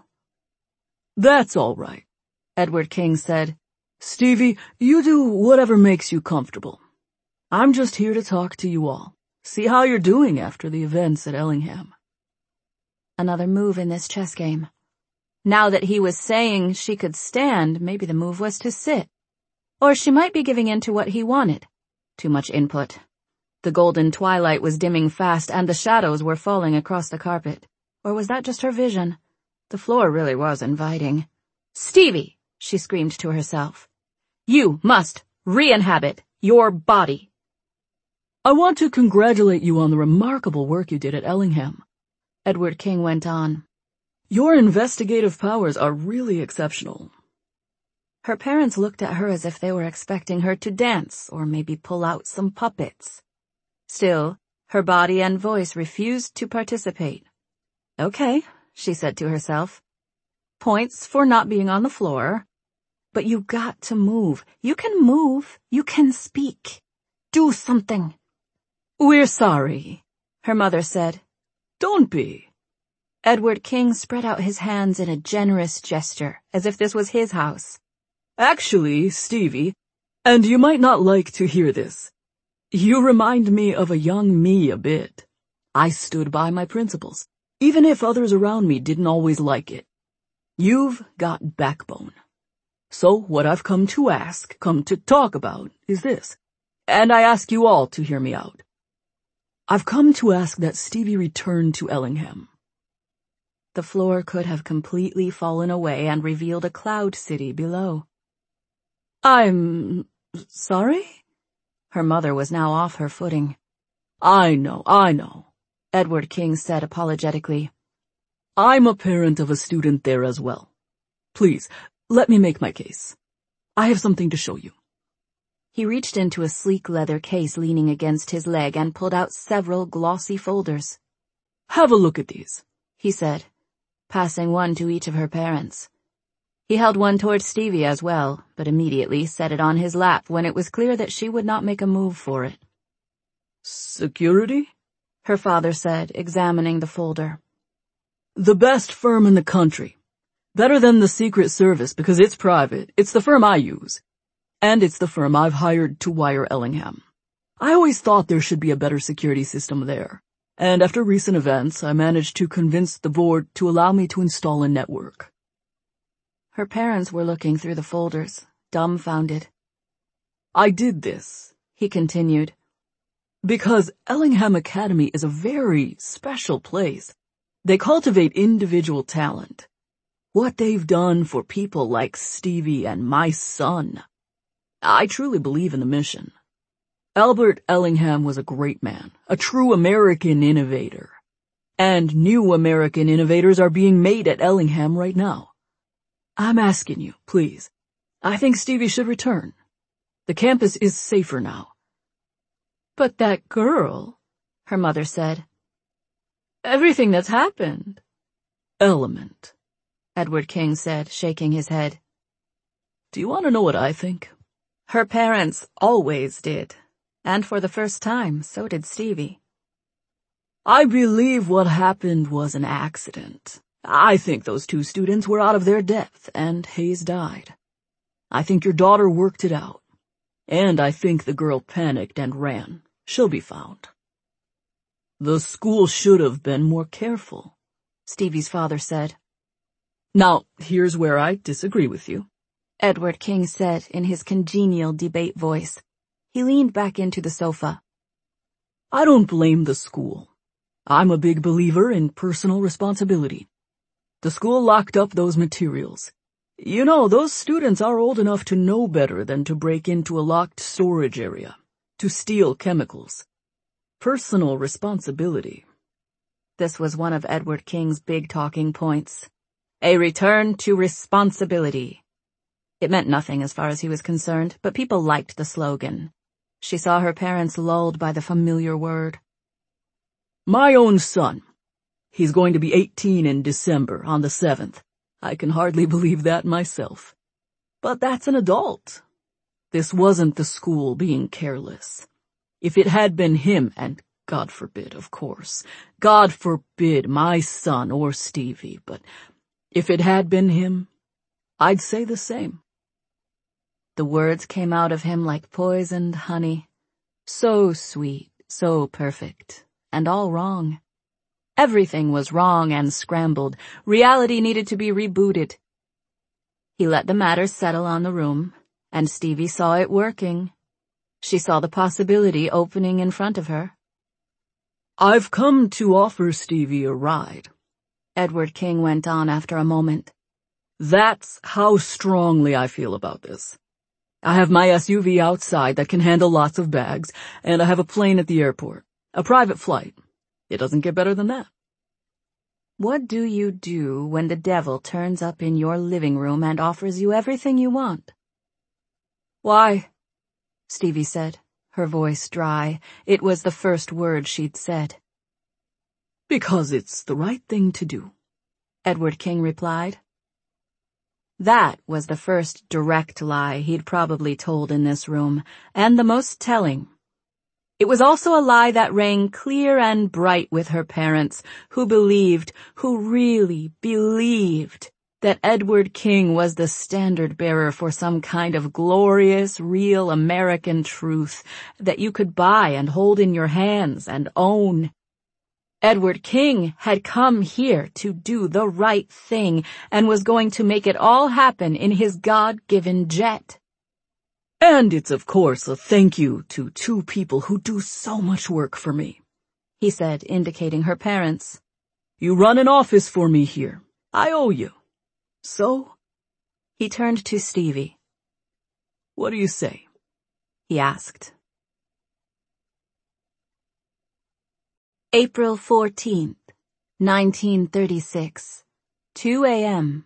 "That's all right," Edward King said. "Stevie, you do whatever makes you comfortable. I'm just here to talk to you all. See how you're doing after the events at Ellingham." Another move in this chess game. Now that he was saying she could stand, maybe the move was to sit. Or she might be giving in to what he wanted. Too much input. The golden twilight was dimming fast and the shadows were falling across the carpet. Or was that just her vision? The floor really was inviting. "Stevie!" she screamed to herself. "You must re-inhabit your body." "I want to congratulate you on the remarkable work you did at Ellingham," Edward King went on. "Your investigative powers are really exceptional." Her parents looked at her as if they were expecting her to dance or maybe pull out some puppets. Still, her body and voice refused to participate. "Okay," she said to herself. "Points for not being on the floor. But you got to move. You can move. You can speak. Do something." "We're sorry," her mother said. "Don't be." Edward King spread out his hands in a generous gesture, as if this was his house. "Actually, Stevie, and you might not like to hear this, you remind me of a young me a bit. I stood by my principles, even if others around me didn't always like it. You've got backbone. So what I've come to ask, come to talk about, is this, and I ask you all to hear me out. I've come to ask that Stevie return to Ellingham." The floor could have completely fallen away and revealed a cloud city below. "I'm sorry?" Her mother was now off her footing. "I know, I know," Edward King said apologetically. "I'm a parent of a student there as well. Please, let me make my case. I have something to show you." He reached into a sleek leather case leaning against his leg and pulled out several glossy folders. "Have a look at these," he said, passing one to each of her parents. He held one toward Stevie as well, but immediately set it on his lap when it was clear that she would not make a move for it. "Security?" her father said, examining the folder. "The best firm in the country. Better than the Secret Service because it's private. It's the firm I use. And it's the firm I've hired to wire Ellingham. I always thought there should be a better security system there. And after recent events, I managed to convince the board to allow me to install a network." Her parents were looking through the folders, dumbfounded. "I did this," he continued, "because Ellingham Academy is a very special place. They cultivate individual talent. What they've done for people like Stevie and my son. I truly believe in the mission. Albert Ellingham was a great man, a true American innovator. And new American innovators are being made at Ellingham right now. I'm asking you, please. I think Stevie should return. The campus is safer now." "But that girl," her mother said. "Everything that's happened." "Element," Edward King said, shaking his head. "Do you want to know what I think? Her parents always did, and for the first time, so did Stevie. I believe what happened was an accident. I think those two students were out of their depth, and Hayes died. I think your daughter worked it out. And I think the girl panicked and ran. She'll be found. The school should have been more careful, Stevie's father said. Now, here's where I disagree with you, Edward King said in his congenial debate voice. He leaned back into the sofa. I don't blame the school. I'm a big believer in personal responsibility. The school locked up those materials. You know, those students are old enough to know better than to break into a locked storage area, to steal chemicals. Personal responsibility. This was one of Edward King's big talking points. A return to responsibility. It meant nothing as far as he was concerned, but people liked the slogan. She saw her parents lulled by the familiar word. My own son. He's going to be eighteen in December, on the seventh. I can hardly believe that myself. But that's an adult. This wasn't the school being careless. If it had been him, and God forbid, of course, God forbid my son or Stevie, but if it had been him, I'd say the same. The words came out of him like poisoned honey. So sweet, so perfect, and all wrong. Everything was wrong and scrambled. Reality needed to be rebooted. He let the matter settle on the room, and Stevie saw it working. She saw the possibility opening in front of her. I've come to offer Stevie a ride, Edward King went on after a moment. That's how strongly I feel about this. I have my S U V outside that can handle lots of bags, and I have a plane at the airport. A private flight. It doesn't get better than that. What do you do when the devil turns up in your living room and offers you everything you want? Why, Stevie said, her voice dry. It was the first word she'd said. Because it's the right thing to do, Edward King replied. That was the first direct lie he'd probably told in this room, and the most telling. It was also a lie that rang clear and bright with her parents, who believed, who really believed, that Edward King was the standard-bearer for some kind of glorious, real American truth that you could buy and hold in your hands and own. Edward King had come here to do the right thing and was going to make it all happen in his God-given jet. And it's of course a thank you to two people who do so much work for me, he said, indicating her parents. You run an office for me here. I owe you. So? He turned to Stevie. What do you say? He asked. April fourteenth, nineteen thirty-six, two a m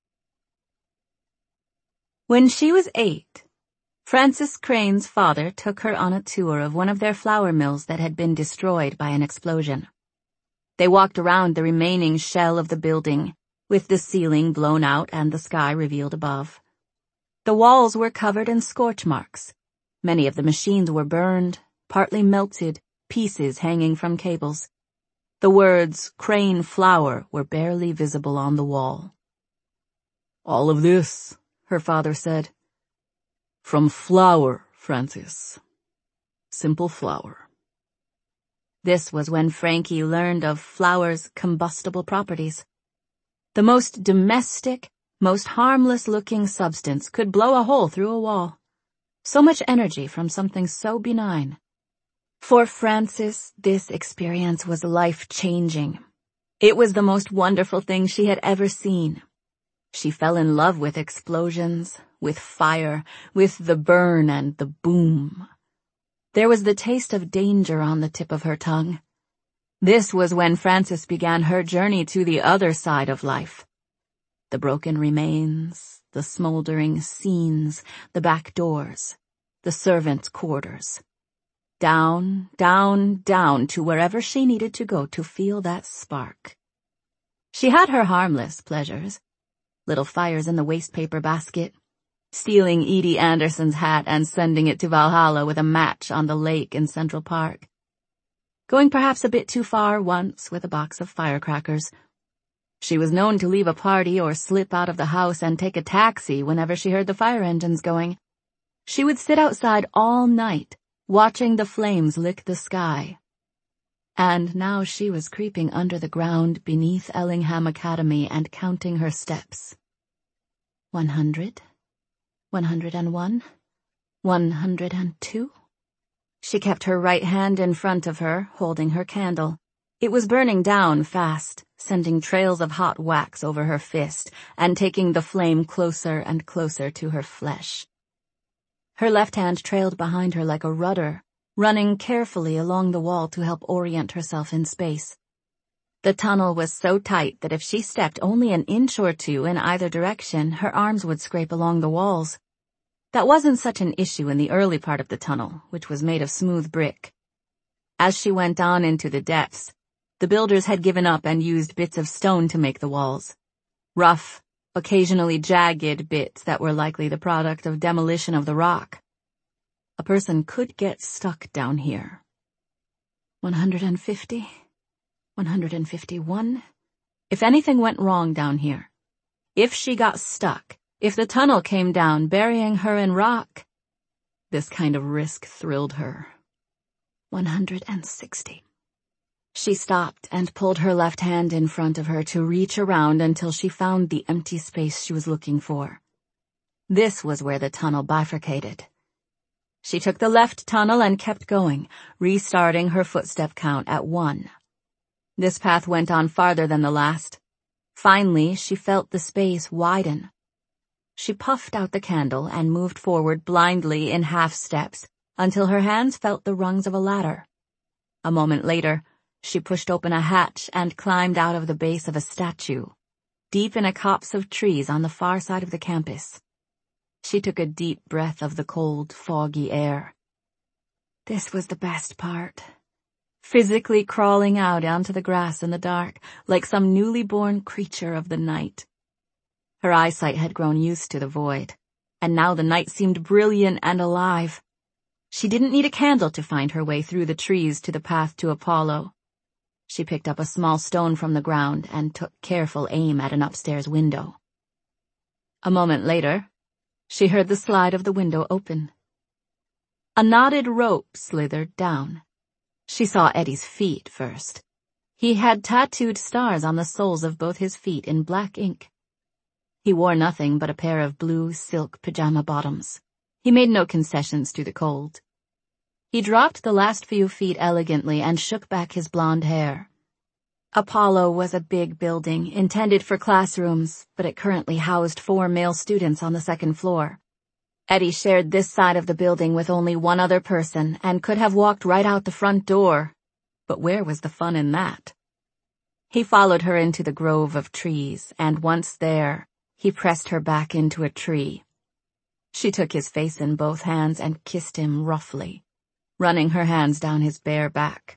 When she was eight, Frances Crane's father took her on a tour of one of their flour mills that had been destroyed by an explosion. They walked around the remaining shell of the building, with the ceiling blown out and the sky revealed above. The walls were covered in scorch marks. Many of the machines were burned, partly melted, pieces hanging from cables. The words Crane Flour were barely visible on the wall. All of this, her father said. From flour, Frances. Simple flour. This was when Frankie learned of flour's combustible properties. The most domestic, most harmless-looking substance could blow a hole through a wall. So much energy from something so benign. For Frances, this experience was life-changing. It was the most wonderful thing she had ever seen. She fell in love with explosions, with fire, with the burn and the boom. There was the taste of danger on the tip of her tongue. This was when Frances began her journey to the other side of life. The broken remains, the smoldering scenes, the back doors, the servants' quarters. Down, down, down to wherever she needed to go to feel that spark. She had her harmless pleasures. Little fires in the waste paper basket, stealing Edie Anderson's hat and sending it to Valhalla with a match on the lake in Central Park. Going perhaps a bit too far once with a box of firecrackers. She was known to leave a party or slip out of the house and take a taxi whenever she heard the fire engines going. She would sit outside all night, watching the flames lick the sky. And now she was creeping under the ground beneath Ellingham Academy and counting her steps. One hundred, one hundred and one, one hundred and two. She kept her right hand in front of her, holding her candle. It was burning down fast, sending trails of hot wax over her fist and taking the flame closer and closer to her flesh. Her left hand trailed behind her like a rudder, running carefully along the wall to help orient herself in space. The tunnel was so tight that if she stepped only an inch or two in either direction, her arms would scrape along the walls. That wasn't such an issue in the early part of the tunnel, which was made of smooth brick. As she went on into the depths, the builders had given up and used bits of stone to make the walls. Rough, occasionally jagged bits that were likely the product of demolition of the rock. A person could get stuck down here. one hundred fifty, one hundred fifty-one. If anything went wrong down here, if she got stuck, if the tunnel came down, burying her in rock, this kind of risk thrilled her. one hundred sixty. She stopped and pulled her left hand in front of her to reach around until she found the empty space she was looking for. This was where the tunnel bifurcated. She took the left tunnel and kept going, restarting her footstep count at one. This path went on farther than the last. Finally, she felt the space widen. She puffed out the candle and moved forward blindly in half steps until her hands felt the rungs of a ladder. A moment later, she pushed open a hatch and climbed out of the base of a statue, deep in a copse of trees on the far side of the campus. She took a deep breath of the cold, foggy air. This was the best part. Physically crawling out onto the grass in the dark, like some newly born creature of the night. Her eyesight had grown used to the void, and now the night seemed brilliant and alive. She didn't need a candle to find her way through the trees to the path to Apollo. She picked up a small stone from the ground and took careful aim at an upstairs window. A moment later, she heard the slide of the window open. A knotted rope slithered down. She saw Eddie's feet first. He had tattooed stars on the soles of both his feet in black ink. He wore nothing but a pair of blue silk pajama bottoms. He made no concessions to the cold. He dropped the last few feet elegantly and shook back his blonde hair. Apollo was a big building intended for classrooms, but it currently housed four male students on the second floor. Eddie shared this side of the building with only one other person and could have walked right out the front door. But where was the fun in that? He followed her into the grove of trees, and once there, he pressed her back into a tree. She took his face in both hands and kissed him roughly, running her hands down his bare back.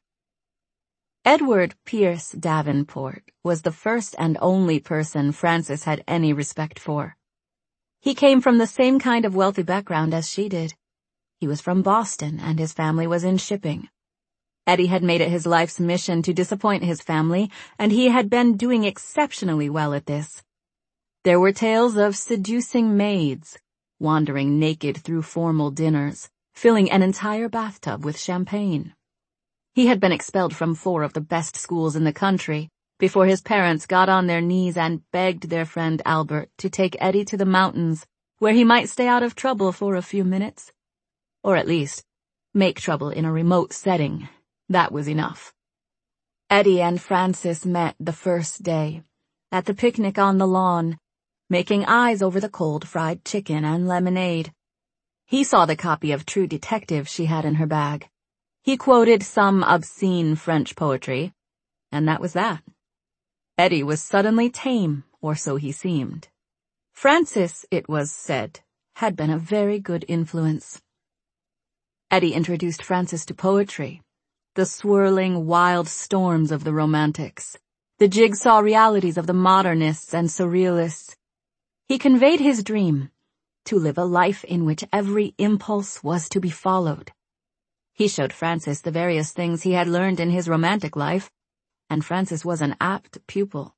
Edward Pierce Davenport was the first and only person Frances had any respect for. He came from the same kind of wealthy background as she did. He was from Boston, and his family was in shipping. Eddie had made it his life's mission to disappoint his family, and he had been doing exceptionally well at this. There were tales of seducing maids, wandering naked through formal dinners, filling an entire bathtub with champagne. He had been expelled from four of the best schools in the country before his parents got on their knees and begged their friend Albert to take Eddie to the mountains where he might stay out of trouble for a few minutes. Or at least, make trouble in a remote setting. That was enough. Eddie and Frances met the first day, at the picnic on the lawn, making eyes over the cold fried chicken and lemonade. He saw the copy of True Detective she had in her bag. He quoted some obscene French poetry, and that was that. Eddie was suddenly tame, or so he seemed. Frances, it was said, had been a very good influence. Eddie introduced Frances to poetry, the swirling wild storms of the Romantics, the jigsaw realities of the modernists and surrealists. He conveyed his dream, to live a life in which every impulse was to be followed. He showed Francis the various things he had learned in his romantic life, and Francis was an apt pupil.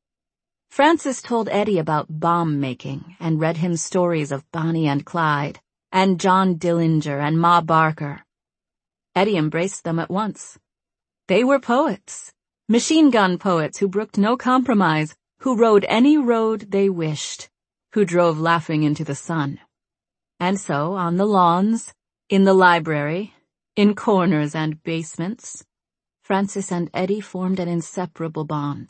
Francis told Eddie about bomb-making and read him stories of Bonnie and Clyde, and John Dillinger and Ma Barker. Eddie embraced them at once. They were poets, machine gun poets who brooked no compromise, who rode any road they wished, who drove laughing into the sun. And so, on the lawns, in the library, in corners and basements, Francis and Eddie formed an inseparable bond.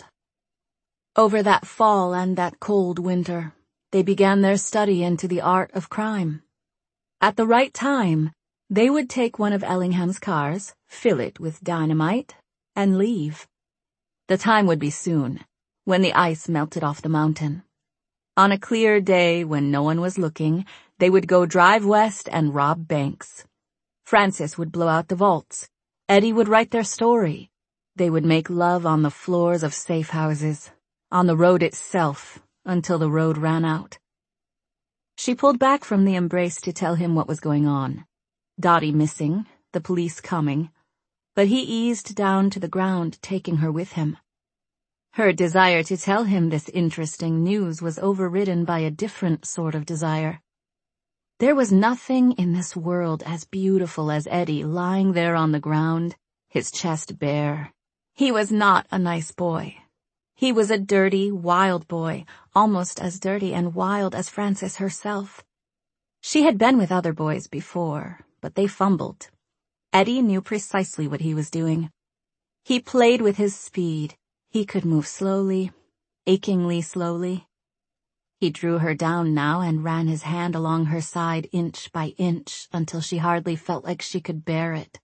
Over that fall and that cold winter, they began their study into the art of crime. At the right time, they would take one of Ellingham's cars, fill it with dynamite, and leave. The time would be soon, when the ice melted off the mountain. On a clear day when no one was looking, they would go drive west and rob banks. Francis would blow out the vaults. Eddie would write their story. They would make love on the floors of safe houses, on the road itself, until the road ran out. She pulled back from the embrace to tell him what was going on. Dottie missing, the police coming, but he eased down to the ground, taking her with him. Her desire to tell him this interesting news was overridden by a different sort of desire. There was nothing in this world as beautiful as Eddie lying there on the ground, his chest bare. He was not a nice boy. He was a dirty, wild boy, almost as dirty and wild as Francis herself. She had been with other boys before, but they fumbled. Eddie knew precisely what he was doing. He played with his speed. He could move slowly, achingly slowly. He drew her down now and ran his hand along her side inch by inch until she hardly felt like she could bear it.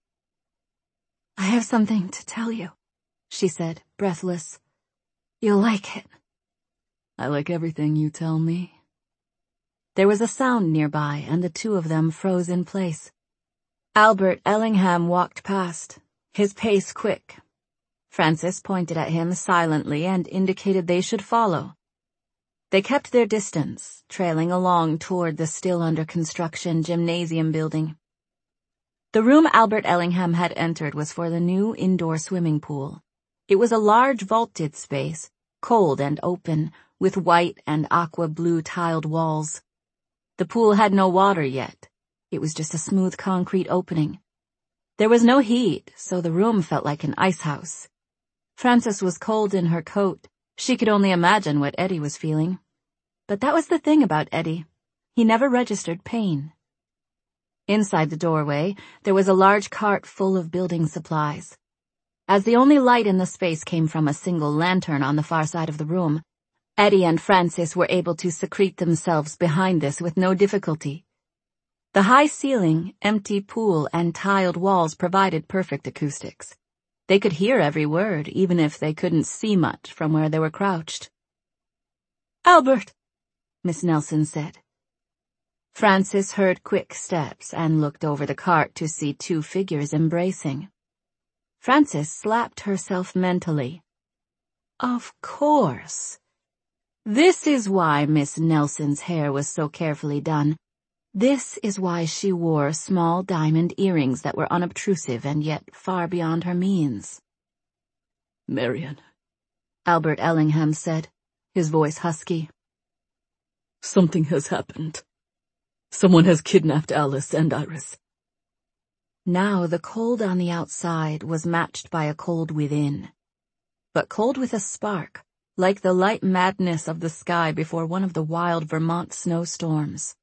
"I have something to tell you," she said, breathless. "You'll like it." "I like everything you tell me." There was a sound nearby, and the two of them froze in place. Albert Ellingham walked past, his pace quick. Francis pointed at him silently and indicated they should follow. They kept their distance, trailing along toward the still under construction gymnasium building. The room Albert Ellingham had entered was for the new indoor swimming pool. It was a large vaulted space, cold and open, with white and aqua blue tiled walls. The pool had no water yet. It was just a smooth concrete opening. There was no heat, so the room felt like an ice house. Francis was cold in her coat. She could only imagine what Eddie was feeling. But that was the thing about Eddie. He never registered pain. Inside the doorway, there was a large cart full of building supplies. As the only light in the space came from a single lantern on the far side of the room, Eddie and Francis were able to secrete themselves behind this with no difficulty. The high ceiling, empty pool, and tiled walls provided perfect acoustics. They could hear every word, even if they couldn't see much from where they were crouched. "Albert," Miss Nelson said. Francis heard quick steps and looked over the cart to see two figures embracing. Francis slapped herself mentally. Of course. This is why Miss Nelson's hair was so carefully done. This is why she wore small diamond earrings that were unobtrusive and yet far beyond her means. "Marian," Albert Ellingham said, his voice husky. "Something has happened. Someone has kidnapped Alice and Iris." Now the cold on the outside was matched by a cold within, but cold with a spark, like the light madness of the sky before one of the wild Vermont snowstorms.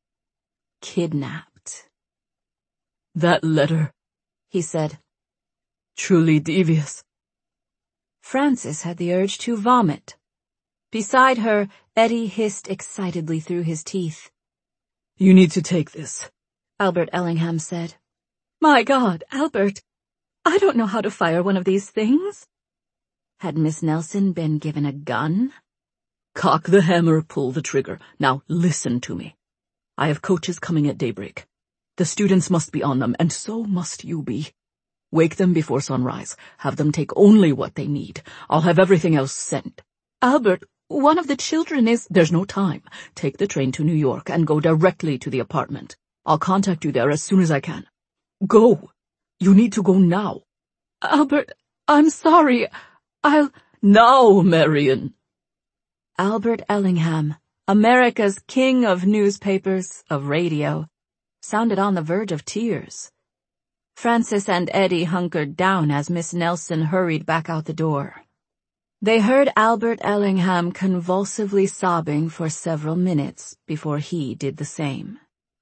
Kidnapped. "That letter," he said. "Truly devious." Francis had the urge to vomit. Beside her, Eddie hissed excitedly through his teeth. "You need to take this," Albert Ellingham said. "My God, Albert, I don't know how to fire one of these things." Had Miss Nelson been given a gun? "Cock the hammer, pull the trigger. Now listen to me. I have coaches coming at daybreak. The students must be on them, and so must you be. Wake them before sunrise. Have them take only what they need. I'll have everything else sent." "Albert, One of the children is— There's no time. Take the train to New York and go directly to the apartment. I'll contact you there as soon as I can. Go. You need to go now. Albert, I'm sorry. I'll— Now, Marion. Albert Ellingham, America's king of newspapers, of radio, sounded on the verge of tears. Francis and Eddie hunkered down as Miss Nelson hurried back out the door. They heard Albert Ellingham convulsively sobbing for several minutes before he did the same.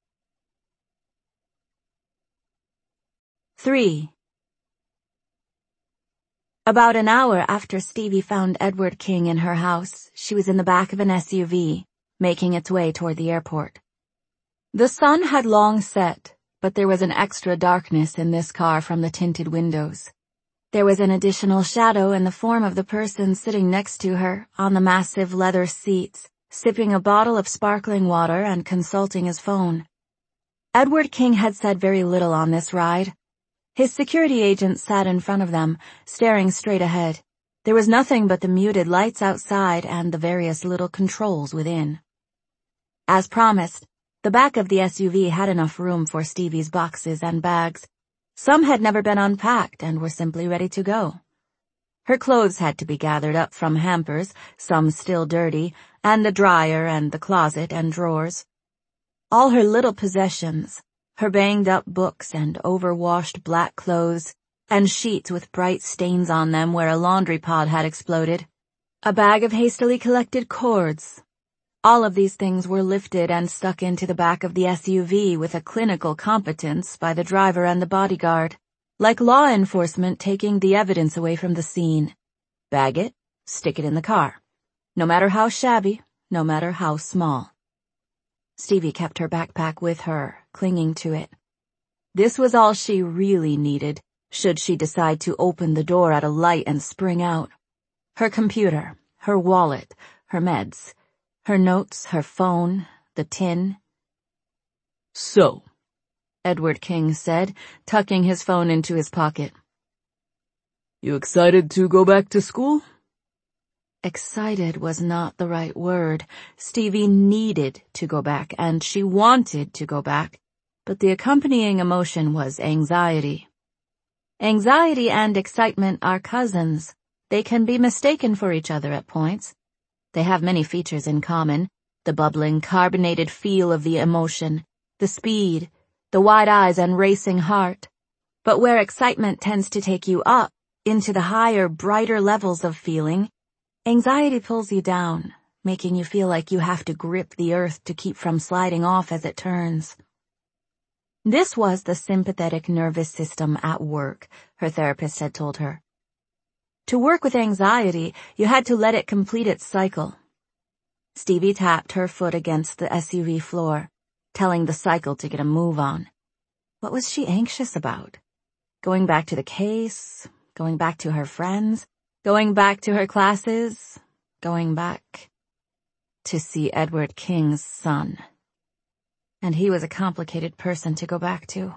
Three. About an hour after Stevie found Edward King in her house, she was in the back of an S U V, making its way toward the airport. The sun had long set, but there was an extra darkness in this car from the tinted windows. There was an additional shadow in the form of the person sitting next to her on the massive leather seats, sipping a bottle of sparkling water and consulting his phone. Edward King had said very little on this ride. His security agent sat in front of them, staring straight ahead. There was nothing but the muted lights outside and the various little controls within. As promised, the back of the S U V had enough room for Stevie's boxes and bags. Some had never been unpacked and were simply ready to go. Her clothes had to be gathered up from hampers, some still dirty, and the dryer and the closet and drawers. All her little possessions, her banged-up books and overwashed black clothes, and sheets with bright stains on them where a laundry pod had exploded, a bag of hastily collected cords. All of these things were lifted and stuck into the back of the S U V with a clinical competence by the driver and the bodyguard, like law enforcement taking the evidence away from the scene. Bag it, stick it in the car. No matter how shabby, no matter how small. Stevie kept her backpack with her, clinging to it. This was all she really needed, should she decide to open the door at a light and spring out. Her computer, her wallet, her meds, her notes, her phone, the tin. So, Edward King said, tucking his phone into his pocket. You excited to go back to school? Excited was not the right word. Stevie needed to go back, and she wanted to go back, but the accompanying emotion was anxiety. Anxiety and excitement are cousins. They can be mistaken for each other at points. They have many features in common: the bubbling, carbonated feel of the emotion, the speed, the wide eyes and racing heart. But where excitement tends to take you up, into the higher, brighter levels of feeling, anxiety pulls you down, making you feel like you have to grip the earth to keep from sliding off as it turns. This was the sympathetic nervous system at work, her therapist had told her. To work with anxiety, you had to let it complete its cycle. Stevie tapped her foot against the S U V floor, telling the cycle to get a move on. What was she anxious about? Going back to the case? Going back to her friends? Going back to her classes? Going back to see Edward King's son. And he was a complicated person to go back to.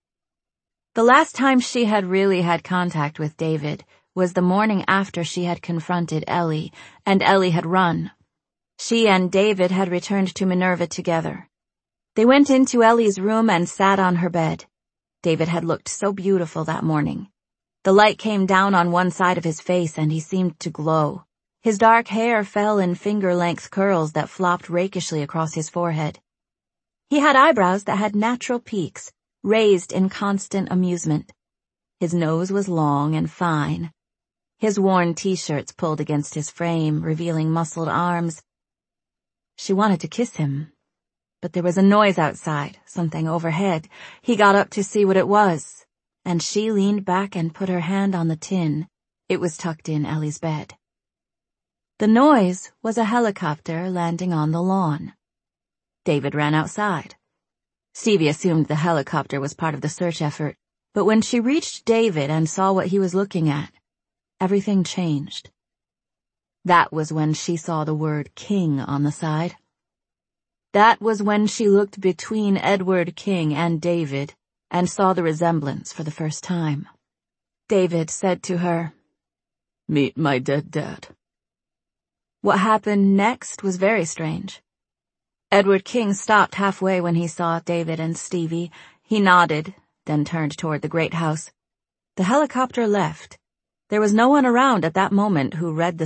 The last time she had really had contact with David was the morning after she had confronted Ellie, and Ellie had run. She and David had returned to Minerva together. They went into Ellie's room and sat on her bed. David had looked so beautiful that morning. The light came down on one side of his face and he seemed to glow. His dark hair fell in finger-length curls that flopped rakishly across his forehead. He had eyebrows that had natural peaks, raised in constant amusement. His nose was long and fine. His worn t-shirts pulled against his frame, revealing muscled arms. She wanted to kiss him, but there was a noise outside, something overhead. He got up to see what it was, and she leaned back and put her hand on the tin. It was tucked in Ellie's bed. The noise was a helicopter landing on the lawn. David ran outside. Stevie assumed the helicopter was part of the search effort, but when she reached David and saw what he was looking at, everything changed. That was when she saw the word King on the side. That was when she looked between Edward King and David and saw the resemblance for the first time. David said to her, "Meet my dead dad." What happened next was very strange. Edward King stopped halfway when he saw David and Stevie. He nodded, then turned toward the great house. The helicopter left. There was no one around at that moment who read the